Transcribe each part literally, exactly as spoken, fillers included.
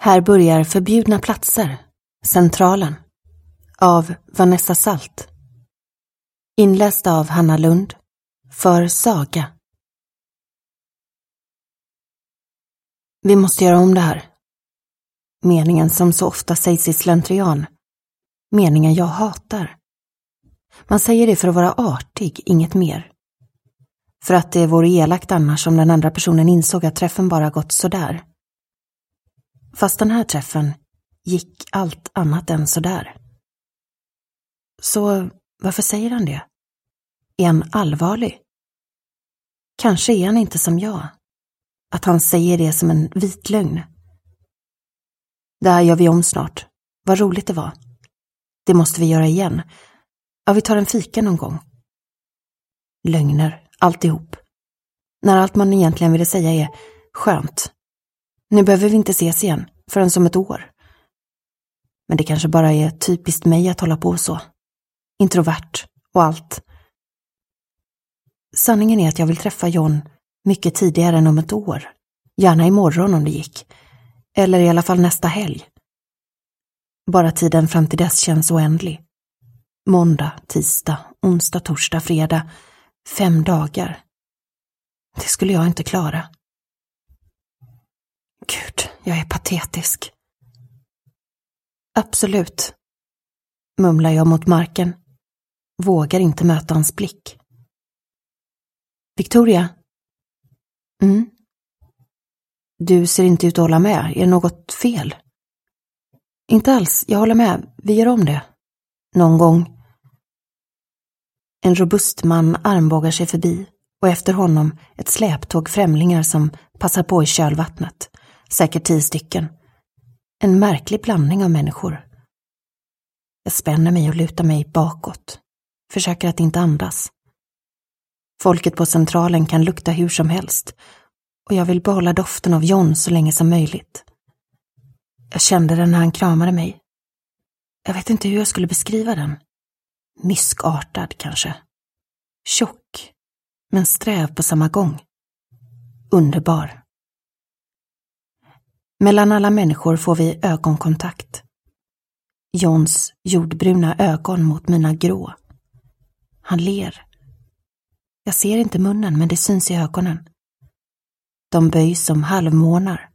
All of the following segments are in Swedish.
Här börjar Förbjudna platser, Centralen, av Vanessa Salt. Inläst av Hanna Lund, för Saga. Vi måste göra om det här. Meningen som så ofta sägs i slentrian. Meningen jag hatar. Man säger det för att vara artig, inget mer. För att det vore elakt annars om den andra personen insåg att träffen bara gått sådär. Fast den här träffen gick allt annat än sådär. Så varför säger han det? Är han allvarlig? Kanske är han inte som jag. Att han säger det som en vit lögn. Det här gör vi om snart. Vad roligt det var. Det måste vi göra igen. Ja, vi tar en fika någon gång. Lögner, alltihop. När allt man egentligen ville säga är skönt. Nu behöver vi inte ses igen förrän som ett år. Men det kanske bara är typiskt mig att hålla på så. Introvert och allt. Sanningen är att jag vill träffa John mycket tidigare än om ett år. Gärna imorgon om det gick. Eller i alla fall nästa helg. Bara tiden fram till dess känns oändlig. Måndag, tisdag, onsdag, torsdag, fredag. Fem dagar. Det skulle jag inte klara. Gud, jag är patetisk. Absolut, mumlar jag mot marken. Vågar inte möta hans blick. Victoria? Mm? Du ser inte ut att hålla med. Är det något fel? Inte alls, jag håller med. Vi gör om det. Någon gång. En robust man armbågar sig förbi och efter honom ett släptåg främlingar som passar på i kölvattnet. Säkert tio stycken. En märklig blandning av människor. Jag spänner mig och lutar mig bakåt. Försöker att inte andas. Folket på Centralen kan lukta hur som helst. Och jag vill behålla doften av John så länge som möjligt. Jag kände den när han kramade mig. Jag vet inte hur jag skulle beskriva den. Myskartad kanske. Tjock, men sträv på samma gång. Underbar. Mellan alla människor får vi ögonkontakt. Johns jordbruna ögon mot mina grå. Han ler. Jag ser inte munnen, men det syns i ögonen. De böjs som halvmånar.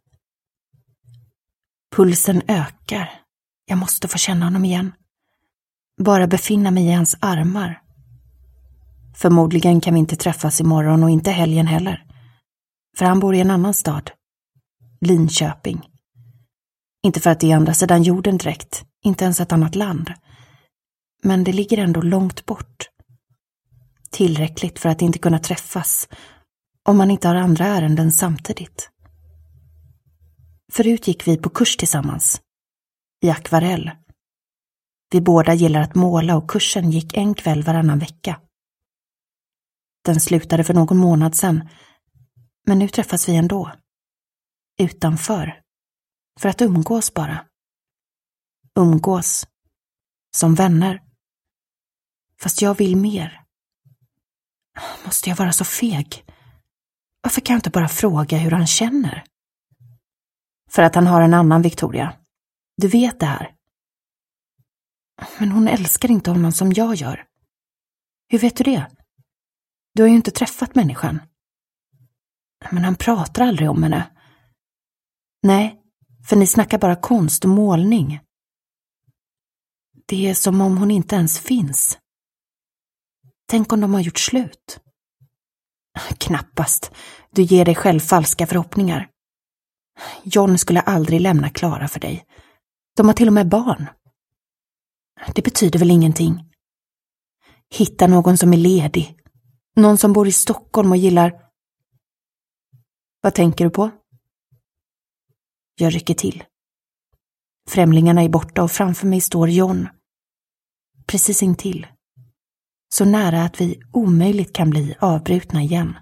Pulsen ökar. Jag måste få känna honom igen. Bara befinna mig i hans armar. Förmodligen kan vi inte träffas imorgon och inte helgen heller. För han bor i en annan stad. Linköping. Inte för att det är andra sidan jorden direkt. Inte ens ett annat land. Men det ligger ändå långt bort. Tillräckligt för att inte kunna träffas. Om man inte har andra ärenden samtidigt. Förut gick vi på kurs tillsammans. I akvarell. Vi båda gillar att måla och kursen gick en kväll varannan vecka. Den slutade för någon månad sedan. Men nu träffas vi ändå. Utanför. För att umgås bara. Umgås. Som vänner. Fast jag vill mer. Måste jag vara så feg? Varför kan jag inte bara fråga hur han känner? För att han har en annan Victoria. Du vet det här. Men hon älskar inte honom som jag gör. Hur vet du det? Du har ju inte träffat människan. Men han pratar aldrig om henne. Nej, för ni snackar bara konst och målning. Det är som om hon inte ens finns. Tänk om de har gjort slut. Knappast. Du ger dig själv falska förhoppningar. John skulle aldrig lämna Klara för dig. De har till och med barn. Det betyder väl ingenting. Hitta någon som är ledig. Någon som bor i Stockholm och gillar... Vad tänker du på? Jag rycker till. Främlingarna är borta och framför mig står John. Precis intill. Så nära att vi omöjligt kan bli avbrutna igen.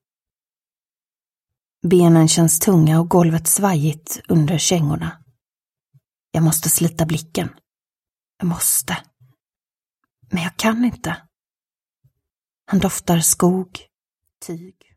Benen känns tunga och golvet svajigt under kängorna. Jag måste slita blicken. Jag måste. Men jag kan inte. Han doftar skog, tyg